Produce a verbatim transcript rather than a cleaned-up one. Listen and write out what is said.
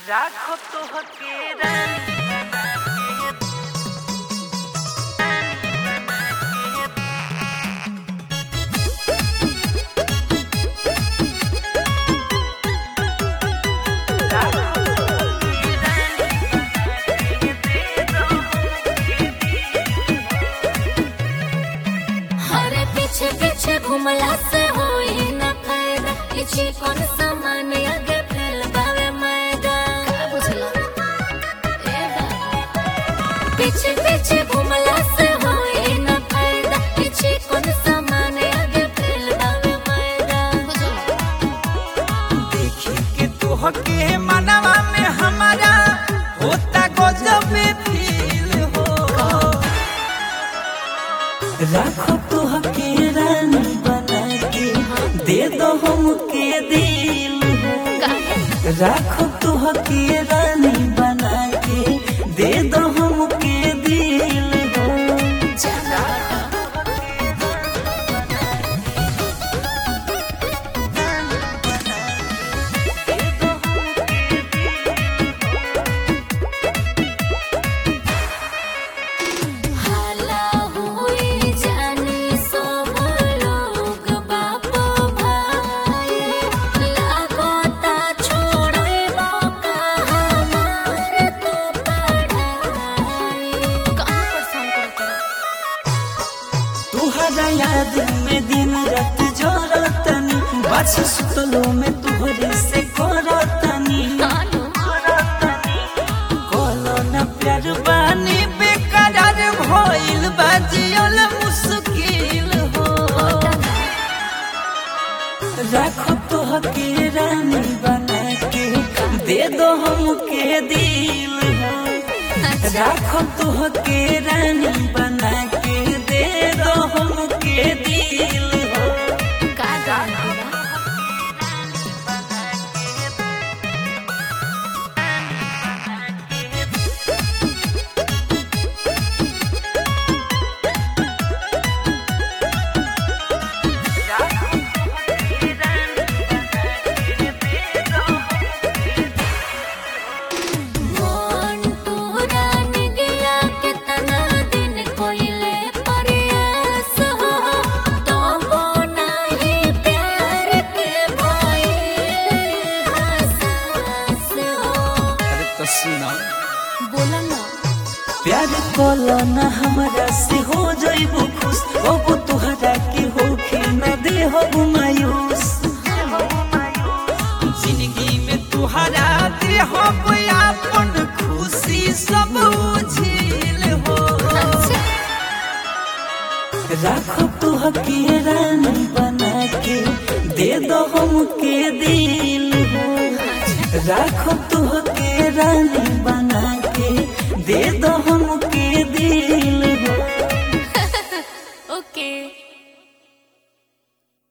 राखो तो हके रानी हरे पीछे पीछे घुमला से होई न फायदा किछि कौन सामान आगे फैल बावे मैदा बुझला ए बा पीछे पीछे घुमला से होई न फायदा किछि कौन सामान आगे फैल बावे मैदा बुझला देखी के तू हके मनवा में हमारा होता गजब फील हो राखो तो हके रानी बना के दे दो हमके दिल हो राखो तो हके रानी बना के दे दो हमके दिल हो हाला हुई जानी सब लोग बापो भाई लागोता छोड़ेबो का हमार तो पढ़ाई कहाँ परेशान करता तुहरा याद में दिन रात जोरतनी बाछी सुतलो में तुहरे से करतनी कानू कोलो न प्यार बानी बेकरार भइल बाजियल मुश्किल हो राखो तो हके रानी बना के दे दो हमके दिल हो राखो तो हके रानी बना के दे दो हमके दिल हो का गाना मन तोरा निगला कितना दिन कोइले प्रयास हो तो नाही प्यार के भइल हसास हो अरे तो सुना बोला ना प्यार कोलो न हमरा से हो जाइबो खुश अब तुहरा के होखे न दे हो मायूस जिंदगी में तुहरा दे हो अपन खुशी सब झील हो राखो तो हके रानी बना के दे दो हमके दिल हो राखो तो हके रानी बना के दे दो